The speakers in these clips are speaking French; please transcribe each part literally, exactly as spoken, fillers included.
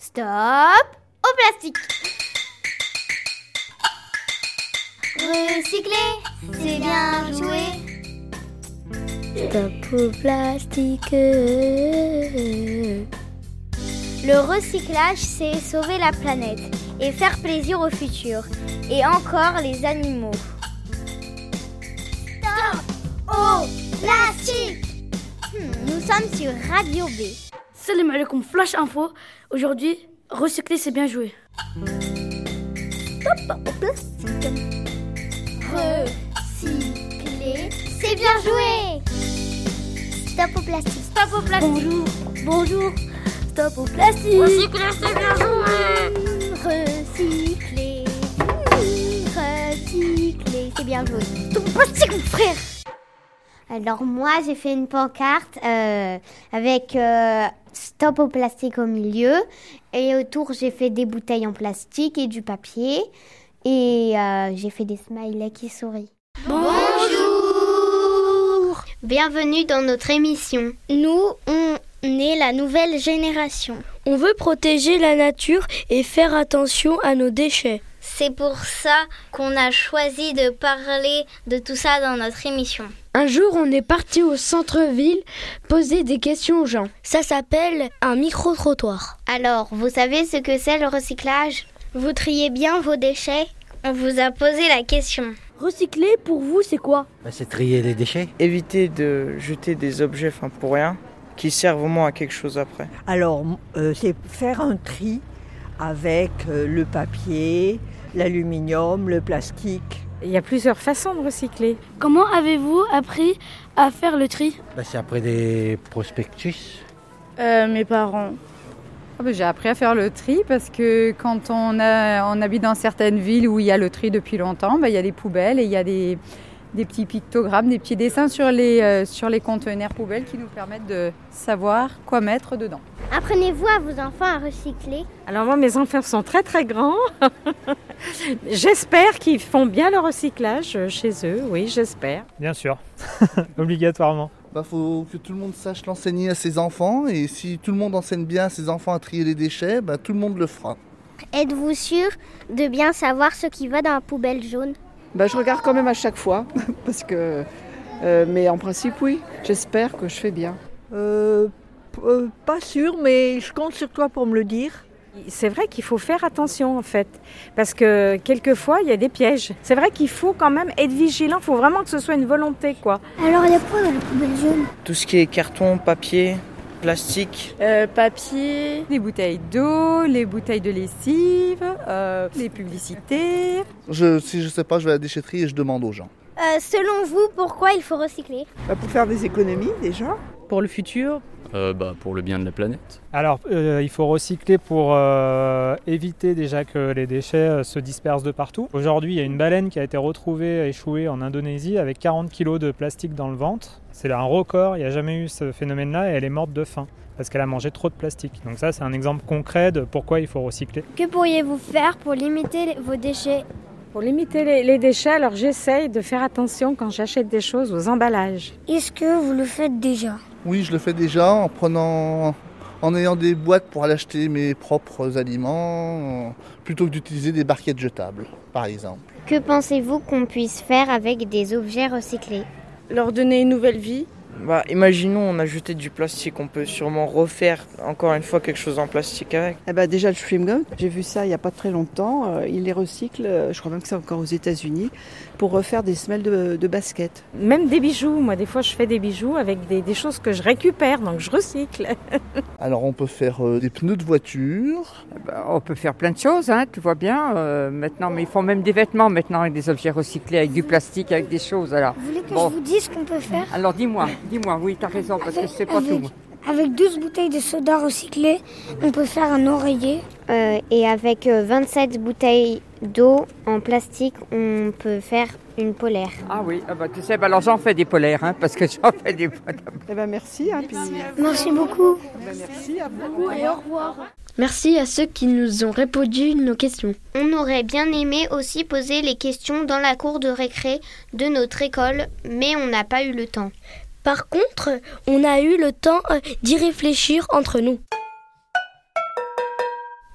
Stop au plastique. Recycler, c'est bien jouer. Stop au plastique. Le recyclage, c'est sauver la planète et faire plaisir au futur. Et encore les animaux. Stop au plastique. hmm, Nous sommes sur Radio B. Salam alaikum, Flash Info. Aujourd'hui, recycler, c'est bien joué. Stop au plastique. Recycler, c'est bien joué. Stop au plastique. Stop au plastique. Bonjour, bonjour. Stop au plastique. Recycler, c'est bien joué. Recycler, recycler, c'est bien joué. Stop au plastique, mon frère. Alors moi, j'ai fait une pancarte euh, avec euh, Stop au plastique au milieu. Et autour, j'ai fait des bouteilles en plastique et du papier. Et euh, j'ai fait des smileys qui sourient. Bonjour. Bienvenue dans notre émission. Nous, on est la nouvelle génération. On veut protéger la nature et faire attention à nos déchets. C'est pour ça qu'on a choisi de parler de tout ça dans notre émission. Un jour, on est parti au centre-ville poser des questions aux gens. Ça s'appelle un micro-trottoir. Alors, vous savez ce que c'est le recyclage ? Vous triez bien vos déchets ? On vous a posé la question. Recycler, pour vous, c'est quoi ? Bah, c'est trier les déchets. Éviter de jeter des objets enfin, pour rien, qui servent vraiment à quelque chose après. Alors, euh, c'est faire un tri avec euh, le papier, l'aluminium, le plastique. Il y a plusieurs façons de recycler. Comment avez-vous appris à faire le tri ? Bah, c'est après des prospectus. Euh, mes parents. Ah ben, j'ai appris à faire le tri parce que quand on, a, on habite dans certaines villes où il y a le tri depuis longtemps, ben, il y a des poubelles et il y a des, des petits pictogrammes, des petits dessins sur les, euh, sur les conteneurs poubelles qui nous permettent de savoir quoi mettre dedans. Apprenez-vous à vos enfants à recycler ? Alors moi, mes enfants sont très très grands. J'espère qu'ils font bien le recyclage chez eux, oui, j'espère. Bien sûr, obligatoirement. Bah, faut que tout le monde sache l'enseigner à ses enfants et si tout le monde enseigne bien à ses enfants à trier les déchets, bah, tout le monde le fera. Êtes-vous sûr de bien savoir ce qui va dans la poubelle jaune ? Bah, je regarde quand même à chaque fois, parce que, euh, mais en principe oui, j'espère que je fais bien. Euh, euh, pas sûr, mais je compte sur toi pour me le dire. C'est vrai qu'il faut faire attention en fait, parce que quelquefois il y a des pièges. C'est vrai qu'il faut quand même être vigilant, il faut vraiment que ce soit une volonté quoi. Alors il y a quoi dans la poubelle jaune ? Tout ce qui est carton, papier, plastique. Euh, papier. Les bouteilles d'eau, les bouteilles de lessive, euh, les publicités. Je, si je sais pas, je vais à la déchetterie et je demande aux gens. Euh, selon vous, pourquoi il faut recycler ? Bah, pour faire des économies déjà. Pour le futur, euh, bah, pour le bien de la planète. Alors, euh, il faut recycler pour euh, éviter déjà que les déchets euh, se dispersent de partout. Aujourd'hui, il y a une baleine qui a été retrouvée échouée en Indonésie avec quarante kilos de plastique dans le ventre. C'est un record, il n'y a jamais eu ce phénomène-là et elle est morte de faim parce qu'elle a mangé trop de plastique. Donc ça, c'est un exemple concret de pourquoi il faut recycler. Que pourriez-vous faire pour limiter vos déchets ? Pour limiter les, les déchets, alors j'essaye de faire attention quand j'achète des choses aux emballages. Est-ce que vous le faites déjà ? Oui, je le fais déjà en prenant, en ayant des boîtes pour aller acheter mes propres aliments, plutôt que d'utiliser des barquettes jetables, par exemple. Que pensez-vous qu'on puisse faire avec des objets recyclés ? Leur donner une nouvelle vie. Bah, imaginons, on a jeté du plastique, on peut sûrement refaire encore une fois quelque chose en plastique avec. Eh ben, déjà le chewing-gum, j'ai vu ça il n'y a pas très longtemps, euh, ils les recyclent, euh, je crois même que c'est encore aux États-Unis, pour refaire des semelles de, de basket. Même des bijoux, moi des fois je fais des bijoux avec des, des choses que je récupère, donc je recycle. Alors on peut faire euh, des pneus de voiture. Eh ben, on peut faire plein de choses, hein, tu vois bien, euh, maintenant, mais ils font même des vêtements maintenant avec des objets recyclés, avec du plastique, avec des choses. Alors. Vous voulez que bon. je vous dise ce qu'on peut faire ? Alors dis-moi, dis-moi, oui, t'as raison, parce que je sais pas avec, tout. Avec douze bouteilles de soda recyclées, on peut faire un oreiller. Euh, et avec vingt-sept bouteilles d'eau en plastique, on peut faire une polaire. Ah oui, ah bah, tu sais, bah, alors j'en fais des polaires, hein, parce que j'en fais des polaires. Eh ben, merci. Hein, puis... Merci beaucoup. Eh ben, merci à vous. Et au revoir. Merci à ceux qui nous ont répondu nos questions. On aurait bien aimé aussi poser les questions dans la cour de récré de notre école, mais on n'a pas eu le temps. Par contre, on a eu le temps d'y réfléchir entre nous.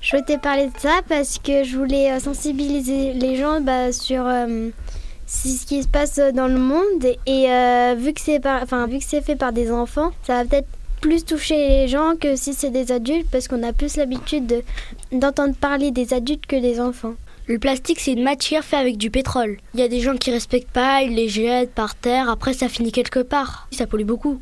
Je souhaitais parler de ça parce que je voulais sensibiliser les gens bah, sur euh, ce qui se passe dans le monde. Et euh, vu que c'est par, enfin, vu que c'est fait par des enfants, ça va peut-être plus toucher les gens que si c'est des adultes parce qu'on a plus l'habitude de, d'entendre parler des adultes que des enfants. Le plastique, c'est une matière faite avec du pétrole. Il y a des gens qui respectent pas, ils les jettent par terre, après ça finit quelque part. Ça pollue beaucoup.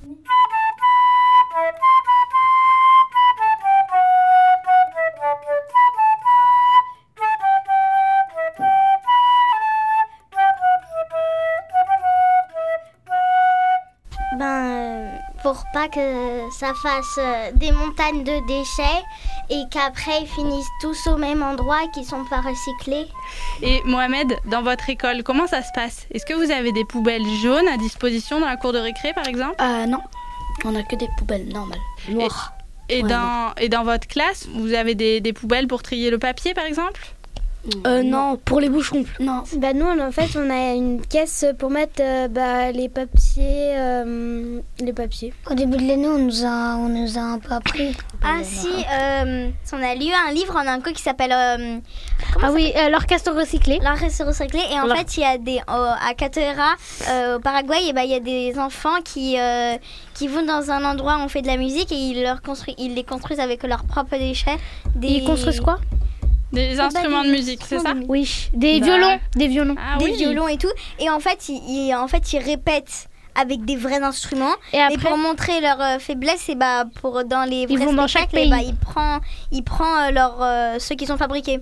Ben, pour pas que ça fasse des montagnes de déchets et qu'après ils finissent tous au même endroit et qu'ils sont pas recyclés. Et Mohamed, dans votre école, comment ça se passe? Est-ce que vous avez des poubelles jaunes à disposition dans la cour de récré par exemple? Euh non, on a que des poubelles normales, noires. Et, et, ouais, dans, et dans votre classe, vous avez des, des poubelles pour trier le papier par exemple? Euh, non, pour les bouchons. Non. Bah nous, en fait, on a une caisse pour mettre euh, bah, les papiers, euh, les papiers. Au début de l'année, on nous a, on nous a un peu appris. Ah si, euh, on a lu un livre en anglais qui s'appelle. Euh, ah oui, euh, l'orchestre recyclé. L'orchestre recyclé. Et en Alors... fait, il y a des euh, à Cachoeira, euh, au Paraguay, et bah il y a des enfants qui euh, qui vont dans un endroit où on fait de la musique et ils leur construisent, ils les construisent avec leurs propres déchets. Des... Ils construisent quoi? Des instruments de musique, c'est ça? Oui, des bah... violons, des violons, ah, des oui. violons et tout. Et en fait, ils, ils, en fait, ils répètent avec des vrais instruments. Et, après... et pour montrer leur euh, faiblesse, et bah pour dans les vrais ils spectacles, et bah ils prennent, ils prennent leur euh, ceux qui sont fabriqués.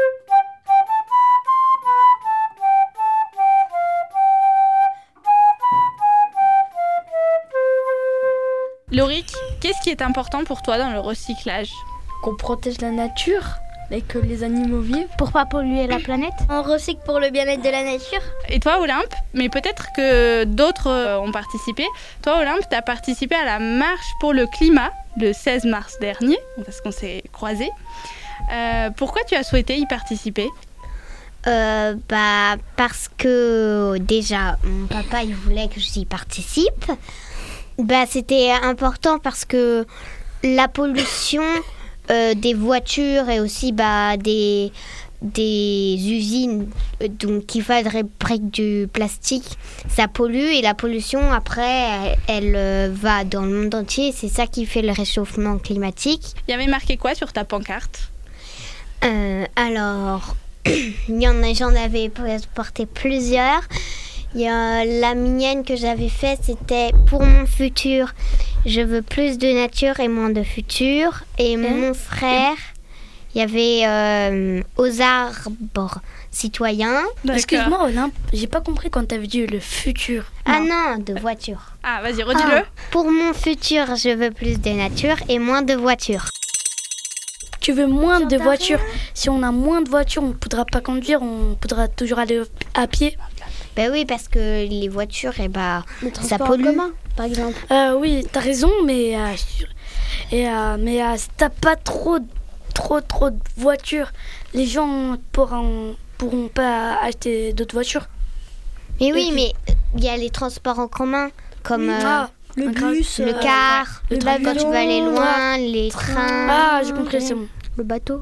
Lauric, qu'est-ce qui est important pour toi dans le recyclage? Qu'on protège la nature et que les animaux vivent. Pour pas polluer la planète. On recycle pour le bien-être de la nature. Et toi, Olympe, mais peut-être que d'autres euh, ont participé. Toi, Olympe, tu as participé à la marche pour le climat le seize mars dernier, parce qu'on s'est croisés. Euh, pourquoi tu as souhaité y participer? Euh, bah, parce que déjà, mon papa, il voulait que j'y participe. Bah, c'était important parce que la pollution euh, des voitures et aussi bah, des, des usines euh, donc, qui fabriquent du plastique, ça pollue et la pollution, après, elle, elle euh, va dans le monde entier. C'est ça qui fait le réchauffement climatique. Il y avait marqué quoi sur ta pancarte? euh, Alors, il y en a, j'en avais porté plusieurs. Il y a la mienne que j'avais faite, c'était pour mon futur. Je veux plus de nature et moins de futur. Et hein? Mon frère, il y avait euh, aux arbres citoyens. Excuse-moi Olympe, j'ai pas compris quand t'avais dit le futur. Ah non, de voiture. Ah vas-y, redis-le. Ah, pour mon futur, je veux plus de nature et moins de voitures. Tu veux moins de voitures. Si on a moins de voitures, on ne pourra pas conduire, on pourra toujours aller à pied. Ben oui, parce que les voitures, eh ben, ça pollue. Commun, par exemple. Euh, oui, t'as raison, mais euh, et euh, mais euh, si t'as pas trop, trop, trop de voitures, les gens pourront pourront pas acheter d'autres voitures. Mais oui, mais il y a les transports en commun, comme euh, ah, le bus, le euh, car, le quand train, tu vas aller loin, les trains. Ah, j'ai compris, c'est bon. Le bateau.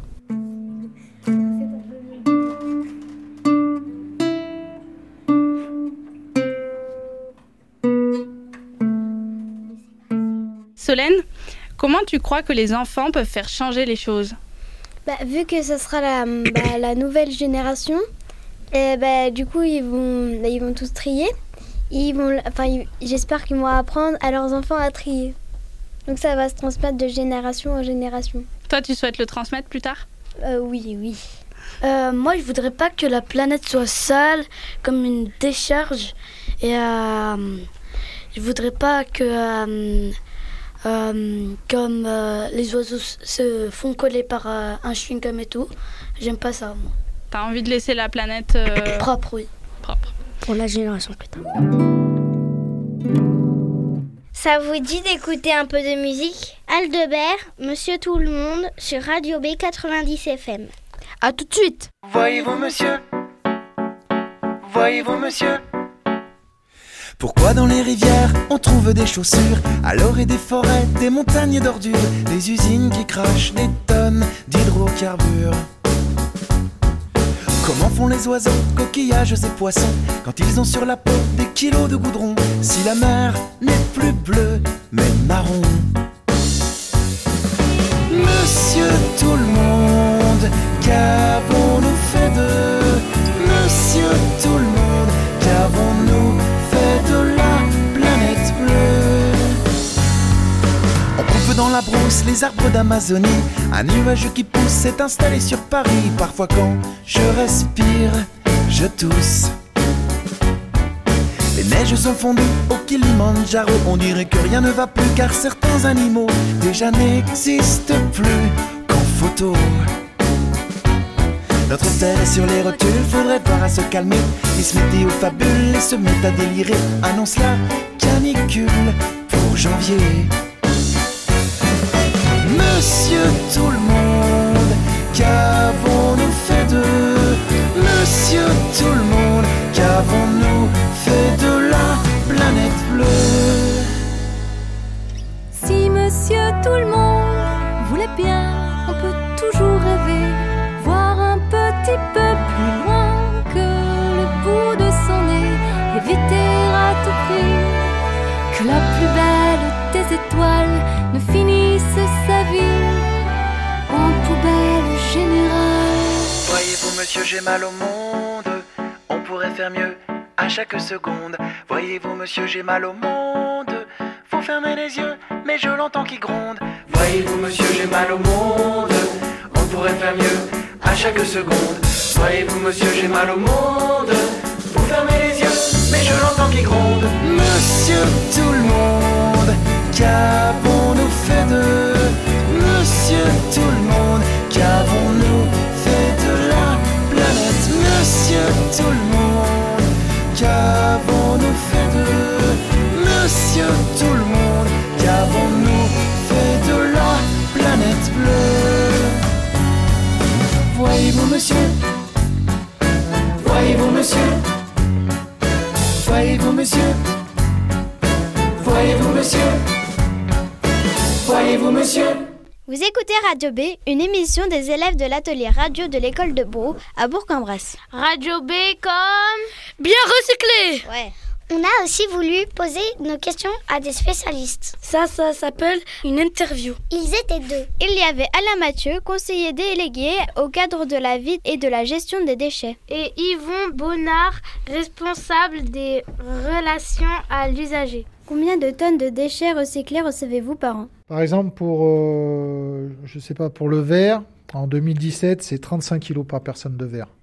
Solène, comment tu crois que les enfants peuvent faire changer les choses? Bah, vu que ce sera la, bah, la nouvelle génération, et bah, du coup ils vont, bah, ils vont tous trier. Ils vont, enfin, ils, j'espère qu'ils vont apprendre à leurs enfants à trier. Donc ça va se transmettre de génération en génération. Toi, tu souhaites le transmettre plus tard? euh, Oui, oui. Euh, moi, je voudrais pas que la planète soit sale, comme une décharge. Et euh, je voudrais pas que... Euh, Euh, comme euh, les oiseaux se font coller par euh, un chewing-gum et tout. J'aime pas ça, moi. T'as envie de laisser la planète... Euh... propre, oui. Propre. Pour la génération plus tard. Ça vous dit d'écouter un peu de musique? Aldebert, Monsieur Tout le Monde, sur Radio B quatre-vingt-dix F M. À tout de suite. Voyez-vous, monsieur? Voyez-vous, monsieur? Pourquoi dans les rivières on trouve des chaussures, alors et des forêts, des montagnes d'ordures, des usines qui crachent des tonnes d'hydrocarbures? carbure. Comment font les oiseaux, coquillages et poissons quand ils ont sur la peau des kilos de goudron? Si la mer n'est plus bleue mais marron. Monsieur tout le monde, qu'avons-nous fait de? Monsieur tout le monde, qu'avons-nous fait de la planète bleue? On coupe dans la brousse les arbres d'Amazonie. Un nuage qui pousse s'est installé sur Paris. Parfois quand je respire, je tousse. Les neiges sont fondues au Kilimandjaro. On dirait que rien ne va plus car certains animaux déjà n'existent plus qu'en photo. Notre terre est sur les rotules, faudrait voir à se calmer. Miss Météo fabule et se met à délirer. Annonce la canicule pour janvier. Monsieur tout le monde, qu'avons-nous fait de? Monsieur tout le monde, qu'avons-nous fait de la planète bleue? Si monsieur tout le monde voulait bien, on peut toujours rêver, voir un petit peu plus loin que le bout de son nez, éviter à tout prix que la plus belle des étoiles ne finisse sa vie en poubelle générale. Voyez-vous monsieur, j'ai mal au monde, on pourrait faire mieux à chaque seconde. Voyez-vous monsieur, j'ai mal au monde, faut fermer les yeux, mais je l'entends qui gronde. Voyez-vous monsieur, j'ai mal au monde, on pourrait faire mieux à chaque seconde. Voyez-vous monsieur, j'ai mal au monde, faut fermer les yeux, mais je l'entends qui gronde. Monsieur tout le monde, qu'avons-nous fait de? Monsieur tout le monde, qu'avons-nous fait de la planète? Monsieur tout le monde, qu'avons-nous fait de? Monsieur tout le monde, qu'avons-nous fait de la planète bleue? Voyez-vous monsieur, voyez-vous monsieur, voyez-vous monsieur, voyez-vous monsieur, voyez-vous monsieur. Vous écoutez Radio B, une émission des élèves de l'atelier radio de l'école de Brou à Bourg-en-Bresse. Radio B comme bien recyclé. Ouais. On a aussi voulu poser nos questions à des spécialistes. Ça, ça s'appelle une interview. Ils étaient deux. Il y avait Alain Mathieu, conseiller délégué au cadre de la vie et de la gestion des déchets. Et Yvon Bonnard, responsable des relations à l'usager. Combien de tonnes de déchets recyclés recevez-vous par an? Par exemple, pour, euh, je sais pas, pour le verre, en deux mille dix-sept, c'est trente-cinq kilos par personne de verre.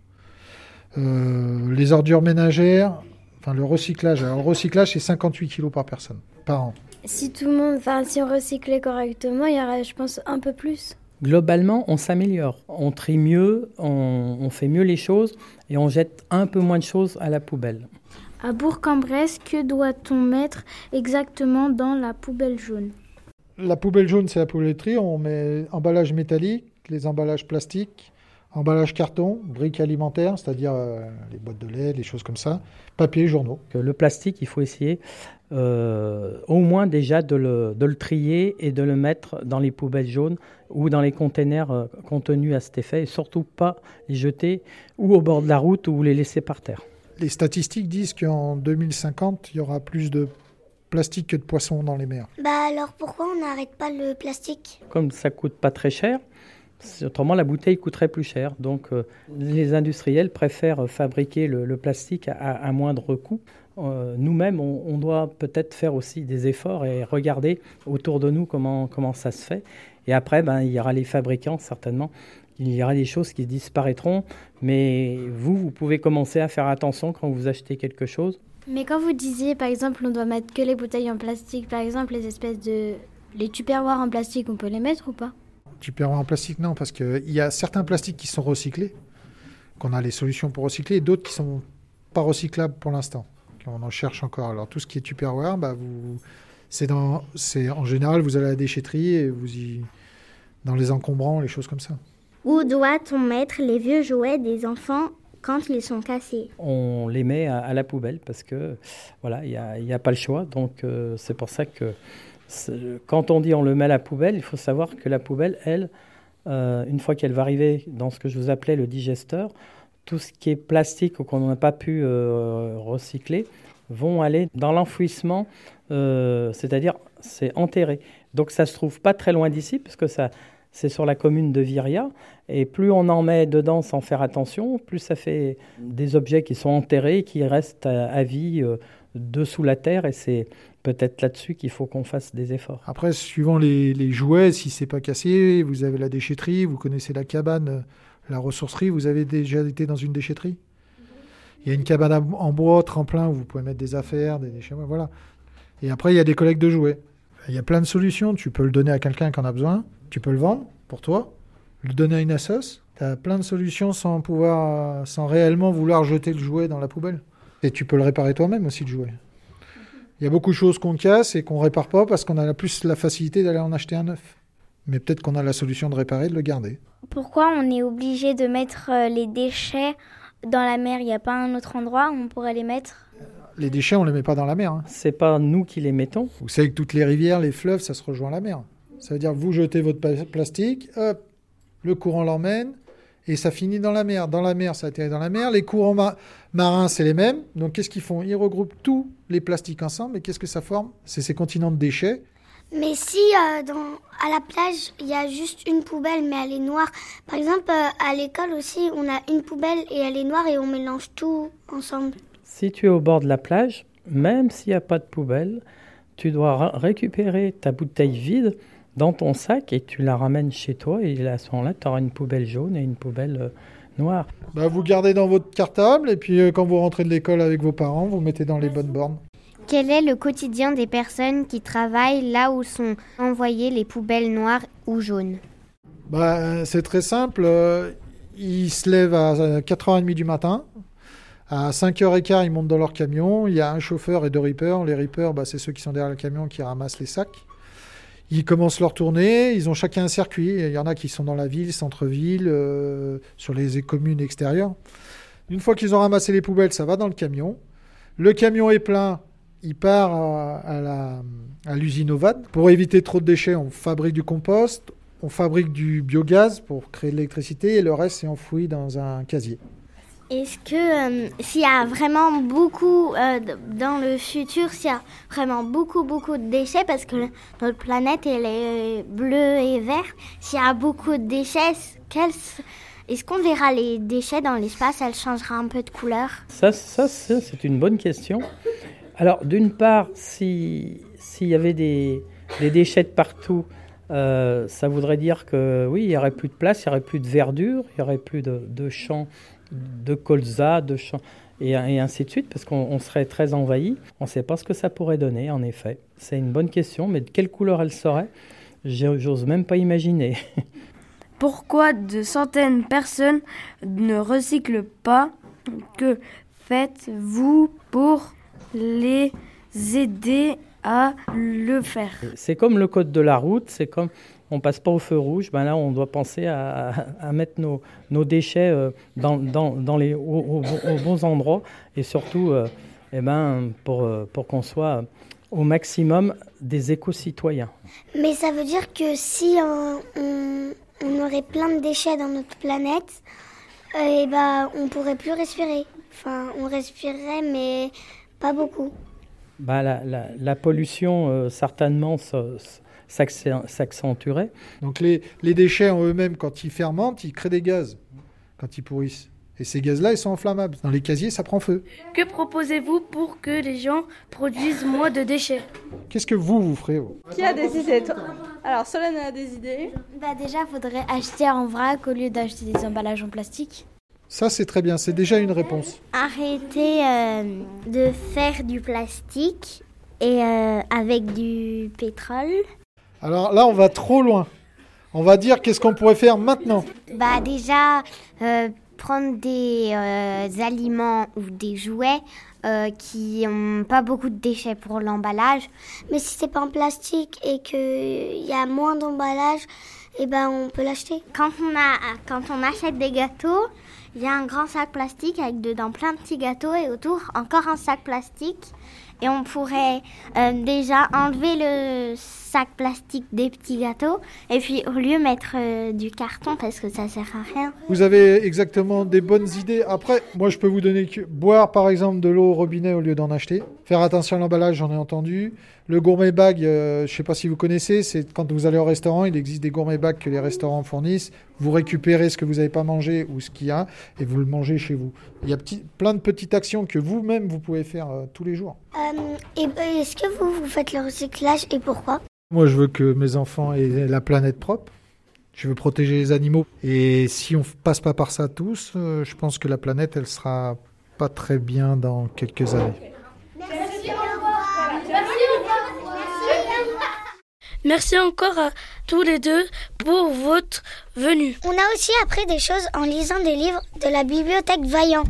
Euh, les ordures ménagères, enfin le recyclage, alors le recyclage, c'est cinquante-huit kilos par personne, par an. Si tout le monde, enfin si on recyclait correctement, il y aurait, je pense, un peu plus. Globalement, on s'améliore. On trie mieux, on, on fait mieux les choses et on jette un peu moins de choses à la poubelle. À Bourg-en-Bresse, que doit-on mettre exactement dans la poubelle jaune? La poubelle jaune, c'est la poubelle tri. On met emballage métallique, les emballages plastiques, emballage carton, briques alimentaires, c'est-à-dire euh, les boîtes de lait, les choses comme ça, papier, journaux. Le plastique, il faut essayer euh, au moins déjà de le, de le trier et de le mettre dans les poubelles jaunes ou dans les containers euh, contenus à cet effet, et surtout pas les jeter ou au bord de la route ou les laisser par terre. Les statistiques disent qu'en deux mille cinquante, il y aura plus de plastique que de poissons dans les mers. Bah alors pourquoi on n'arrête pas le plastique? Comme ça coûte pas très cher, autrement la bouteille coûterait plus cher. Donc euh, les industriels préfèrent fabriquer le, le plastique à, à moindre coût. Euh, nous-mêmes, on, on doit peut-être faire aussi des efforts et regarder autour de nous comment, comment ça se fait. Et après, ben, il y aura les fabricants certainement. Il y aura des choses qui disparaîtront, mais vous, vous pouvez commencer à faire attention quand vous achetez quelque chose. Mais quand vous disiez, par exemple, on doit mettre que les bouteilles en plastique, par exemple, les espèces de... les tupperwares en plastique, on peut les mettre ou pas? Tupperwares en plastique, non, parce qu'il y a certains plastiques qui sont recyclés, qu'on a les solutions pour recycler, et d'autres qui ne sont pas recyclables pour l'instant. On en cherche encore. Alors tout ce qui est tupperware, bah, vous... c'est, dans... c'est en général, vous allez à la déchetterie et vous y... dans les encombrants, les choses comme ça. Où doit-on mettre les vieux jouets des enfants quand ils sont cassés? On les met à, à la poubelle parce que voilà, il n'y a, a pas le choix. Donc euh, c'est pour ça que quand on dit on le met à la poubelle, il faut savoir que la poubelle, elle, euh, une fois qu'elle va arriver dans ce que je vous appelais le digesteur, tout ce qui est plastique ou qu'on n'a pas pu euh, recycler vont aller dans l'enfouissement, euh, c'est-à-dire c'est enterré. Donc ça ne se trouve pas très loin d'ici, puisque ça, c'est sur la commune de Viria. Et plus on en met dedans sans faire attention, plus ça fait des objets qui sont enterrés, qui restent à, à vie euh, dessous la terre. Et c'est peut-être là-dessus qu'il faut qu'on fasse des efforts. Après, suivant les, les jouets, si c'est pas cassé, vous avez la déchetterie, vous connaissez la cabane, la ressourcerie. Vous avez déjà été dans une déchetterie ? Il y a une cabane en bois, tremplin, où vous pouvez mettre des affaires, des déchets, voilà. Et après, il y a des collectes de jouets. Il y a plein de solutions. Tu peux le donner à quelqu'un qui en a besoin. Tu peux le vendre pour toi, le donner à une assoce. Tu as plein de solutions sans pouvoir, sans réellement vouloir jeter le jouet dans la poubelle. Et tu peux le réparer toi-même aussi, le jouet. Il y a beaucoup de choses qu'on casse et qu'on ne répare pas parce qu'on a plus la facilité d'aller en acheter un neuf. Mais peut-être qu'on a la solution de réparer et de le garder. Pourquoi on est obligé de mettre les déchets dans la mer? Il n'y a pas un autre endroit où on pourrait les mettre? Les déchets, on ne les met pas dans la mer. Hein. Ce n'est pas nous qui les mettons. Vous savez que toutes les rivières, les fleuves, ça se rejoint à la mer. Ça veut dire que vous jetez votre plastique, hop, le courant l'emmène et ça finit dans la mer. Dans la mer, ça atterrit dans la mer. Les courants ma- marins, c'est les mêmes. Donc qu'est-ce qu'ils font? Ils regroupent tous les plastiques ensemble. Et qu'est-ce que ça forme? C'est ces continents de déchets. Mais si euh, dans, à la plage, il y a juste une poubelle, mais elle est noire. Par exemple, euh, à l'école aussi, on a une poubelle et elle est noire et on mélange tout ensemble. Si tu es au bord de la plage, même s'il n'y a pas de poubelle, tu dois ra- récupérer ta bouteille vide dans ton sac et tu la ramènes chez toi. Et à ce moment-là, tu auras une poubelle jaune et une poubelle euh, noire. Bah, vous gardez dans votre cartable et puis euh, quand vous rentrez de l'école avec vos parents, vous mettez dans les bonnes bornes. Quel est le quotidien des personnes qui travaillent là où sont envoyées les poubelles noires ou jaunes? Bah, c'est très simple. Euh, ils se lèvent à quatre heures trente du matin. À cinq heures quinze, ils montent dans leur camion. Il y a un chauffeur et deux rippers. Les rippers, bah, c'est ceux qui sont derrière le camion qui ramassent les sacs. Ils commencent leur tournée. Ils ont chacun un circuit. Il y en a qui sont dans la ville, centre-ville, euh, sur les communes extérieures. Une fois qu'ils ont ramassé les poubelles, ça va dans le camion. Le camion est plein. Il part à, à, la, à l'usine Ovad. Pour éviter trop de déchets, on fabrique du compost, on fabrique du biogaz pour créer de l'électricité et le reste est enfoui dans un casier. Est-ce que euh, s'il y a vraiment beaucoup, euh, dans le futur, s'il y a vraiment beaucoup, beaucoup de déchets, parce que notre planète elle est bleue et verte, s'il y a beaucoup de déchets, quels... est-ce qu'on verra les déchets dans l'espace? Elle changera un peu de couleur? Ça, ça, ça c'est une bonne question. Alors, d'une part, si, s'il y avait des, des déchets de partout, euh, ça voudrait dire que oui, il n'y aurait plus de place, il n'y aurait plus de verdure, il n'y aurait plus de, de champs de colza, de champs, et, et ainsi de suite, parce qu'on on serait très envahi. On ne sait pas ce que ça pourrait donner, en effet. C'est une bonne question, mais de quelle couleur elle serait, j'ose même pas imaginer. Pourquoi de centaines de personnes ne recyclent pas? Que faites-vous pour les aider à le faire? C'est comme le code de la route, c'est comme on passe pas au feu rouge, ben là on doit penser à, à, à mettre nos, nos déchets dans, dans, dans les, aux, aux, aux bons endroits et surtout euh, eh ben, pour, pour qu'on soit au maximum des éco-citoyens. Mais ça veut dire que si on, on, on aurait plein de déchets dans notre planète, euh, et ben, on pourrait plus respirer. Enfin, on respirerait, mais pas beaucoup. Bah, la, la, la pollution, euh, certainement, s'accentuerait. Donc les, les déchets en eux-mêmes, quand ils fermentent, ils créent des gaz, quand ils pourrissent. Et ces gaz-là, ils sont inflammables. Dans les casiers, ça prend feu. Que proposez-vous pour que les gens produisent moins de déchets? Qu'est-ce que vous, vous ferez vous? Qui a des idées? Alors, Solène a des idées. Bah déjà, il faudrait acheter en vrac au lieu d'acheter des emballages en plastique. Ça, c'est très bien. C'est déjà une réponse. Arrêter euh, de faire du plastique et euh, avec du pétrole. Alors là, on va trop loin. On va dire qu'est-ce qu'on pourrait faire maintenant. Bah déjà, euh, prendre des euh, aliments ou des jouets euh, qui n'ont pas beaucoup de déchets pour l'emballage. Mais si c'est pas en plastique et qu'il y a moins d'emballage, eh ben, on peut l'acheter. Quand on, a, quand on achète des gâteaux, il y a un grand sac plastique avec dedans plein de petits gâteaux et autour encore un sac plastique. Et on pourrait euh, déjà enlever le sac plastique des petits gâteaux. Et puis au lieu de mettre euh, du carton parce que ça sert à rien. Vous avez exactement des bonnes idées. Après, moi je peux vous donner que boire par exemple de l'eau au robinet au lieu d'en acheter. Faire attention à l'emballage, j'en ai entendu. Le gourmet bag, euh, je ne sais pas si vous connaissez, c'est quand vous allez au restaurant, il existe des gourmet bags que les restaurants fournissent. Vous récupérez ce que vous n'avez pas mangé ou ce qu'il y a et vous le mangez chez vous. Il y a petit, plein de petites actions que vous-même vous pouvez faire euh, tous les jours. Euh, et, est-ce que vous, vous faites le recyclage et pourquoi ? Moi je veux que mes enfants aient la planète propre. Je veux protéger les animaux. Et si on ne passe pas par ça tous, euh, je pense que la planète, elle sera pas très bien dans quelques années. Merci encore à tous les deux pour votre venue. On a aussi appris des choses en lisant des livres de la bibliothèque Vaillant.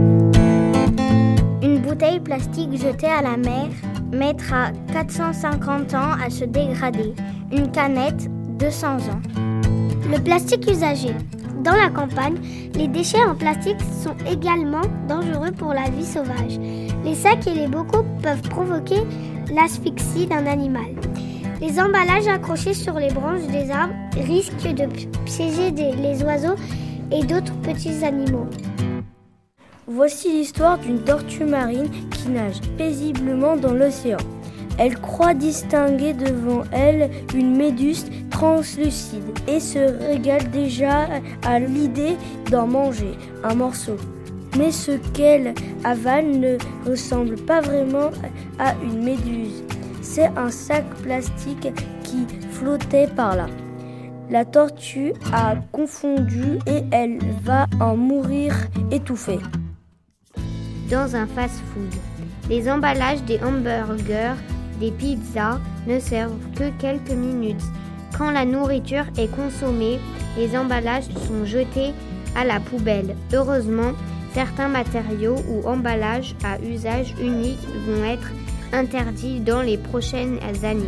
Une bouteille plastique jetée à la mer mettra quatre cent cinquante ans à se dégrader. Une canette, deux cents ans. Le plastique usagé. Dans la campagne, les déchets en plastique sont également dangereux pour la vie sauvage. Les sacs et les bocaux peuvent provoquer l'asphyxie d'un animal. Les emballages accrochés sur les branches des arbres risquent de piéger des, les oiseaux et d'autres petits animaux. Voici l'histoire d'une tortue marine qui nage paisiblement dans l'océan. Elle croit distinguer devant elle une méduse translucide et se régale déjà à l'idée d'en manger un morceau. Mais ce qu'elle avale ne ressemble pas vraiment à une méduse. C'est un sac plastique qui flottait par là. La tortue a confondu et elle va en mourir étouffée. Dans un fast-food, les emballages des hamburgers, des pizzas ne servent que quelques minutes. Quand la nourriture est consommée, les emballages sont jetés à la poubelle. Heureusement, certains matériaux ou emballages à usage unique vont être interdits dans les prochaines années.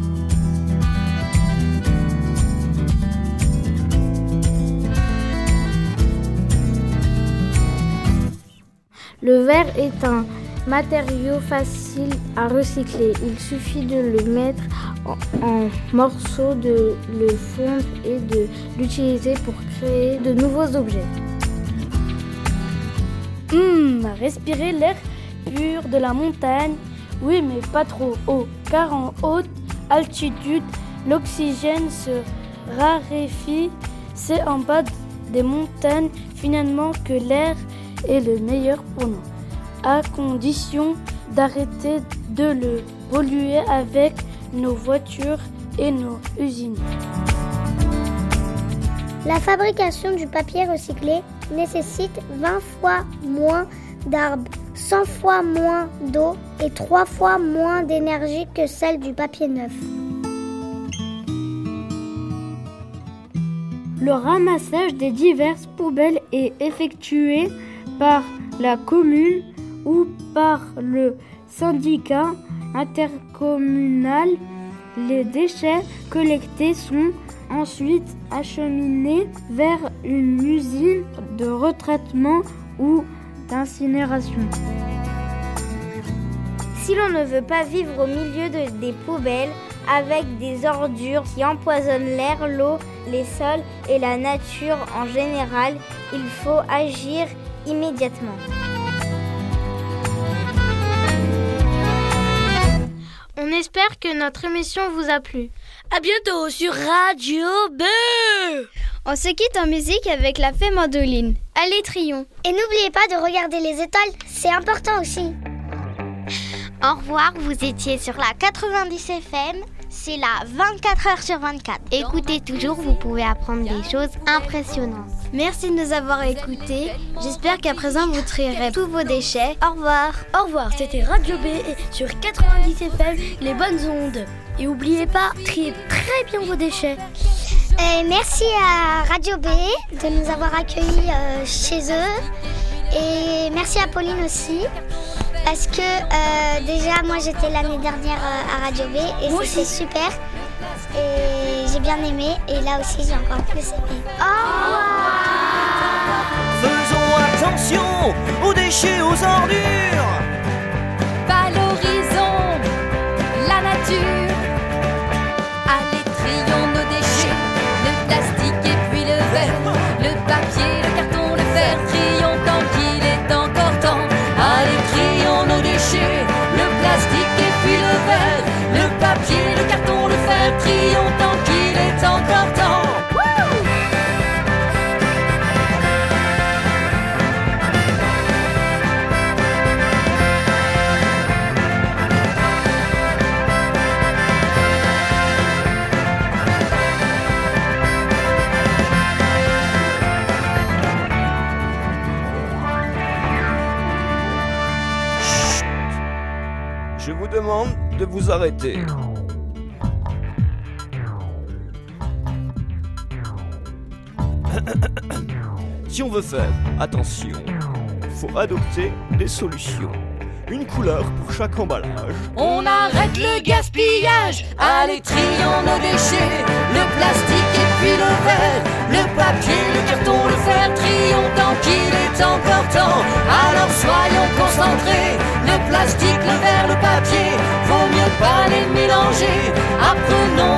Le verre est un matériau facile à recycler. Il suffit de le mettre en, en morceaux, de le fondre et de l'utiliser pour créer de nouveaux objets. Hum, respirer l'air pur de la montagne. Oui, mais pas trop haut, car en haute altitude, l'oxygène se raréfie. C'est en bas des montagnes, finalement, que l'air est le meilleur pour nous, à condition d'arrêter de le polluer avec nos voitures et nos usines. La fabrication du papier recyclé nécessite vingt fois moins d'arbres, cent fois moins d'eau et trois fois moins d'énergie que celle du papier neuf. Le ramassage des diverses poubelles est effectué par la commune ou par le syndicat intercommunal. Les déchets collectés sont ensuite acheminés vers une usine de retraitement ou d'incinération. Si l'on ne veut pas vivre au milieu de, des poubelles avec des ordures qui empoisonnent l'air, l'eau, les sols et la nature en général, il faut agir immédiatement. On espère que notre émission vous a plu. À bientôt sur Radio B. On se quitte en musique avec la fée mandoline. Allez, Trion. Et n'oubliez pas de regarder les étoiles, c'est important aussi. Au revoir, vous étiez sur la quatre-vingt-dix F M. C'est là vingt-quatre heures sur vingt-quatre. Écoutez toujours, vous pouvez apprendre des choses impressionnantes. Merci de nous avoir écoutés. J'espère qu'à présent vous trierez tous vos déchets. Au revoir. Au revoir, c'était Radio B sur quatre-vingt-dix F M, les bonnes ondes. Et n'oubliez pas, triez très bien vos déchets. Et merci à Radio B de nous avoir accueillis euh, chez eux. Et merci à Pauline aussi. Parce que euh, déjà, moi j'étais l'année dernière euh, à Radio B et moi c'était aussi. Super. Et j'ai bien aimé. Et là aussi, j'ai encore plus aimé. Au revoir. Faisons attention aux déchets, aux ordures. Valorisons la nature. demande de vous arrêter. Si on veut faire attention, faut adopter des solutions. Une couleur pour chaque emballage. On arrête le gaspillage, allez trions nos déchets. Le plastique et puis le verre, le papier, le carton, le fer. Trions tant qu'il est encore temps, alors soyons concentrés. Le plastique, le verre, le papier, vaut mieux pas les mélanger. Apprenons